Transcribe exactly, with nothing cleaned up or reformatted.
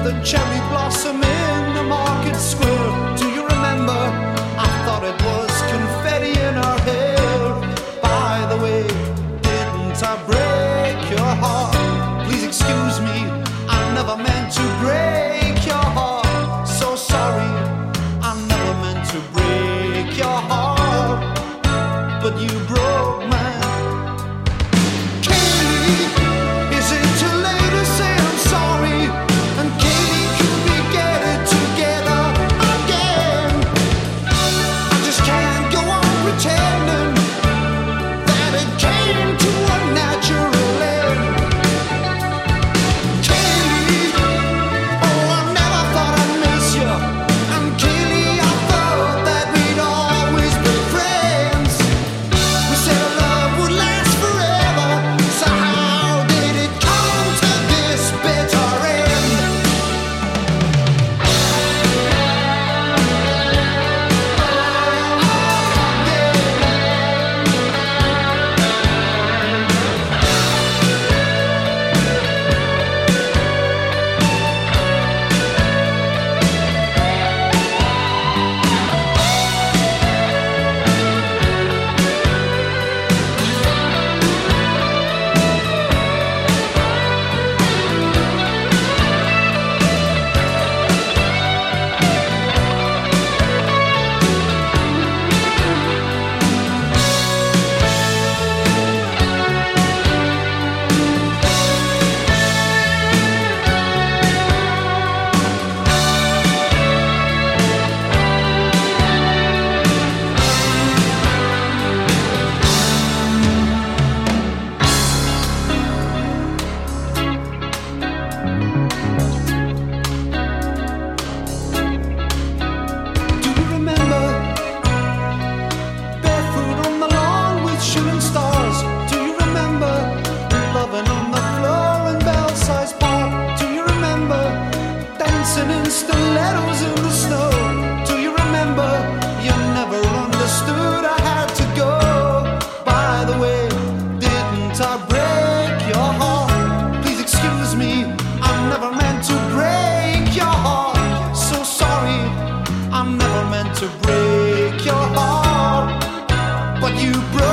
the cherry blossom in the market square. Do you remember? I thought it was confetti in her hair. By the way, didn't I break your heart? Please excuse me, I never meant to break your heart. So sorry, I never meant to break your heart, but you broke mine. In stilettos in the snow. Do you remember? You never understood I had to go. By the way, didn't I break your heart? Please excuse me, I never meant to break your heart. So sorry, I never meant to break your heart, but you broke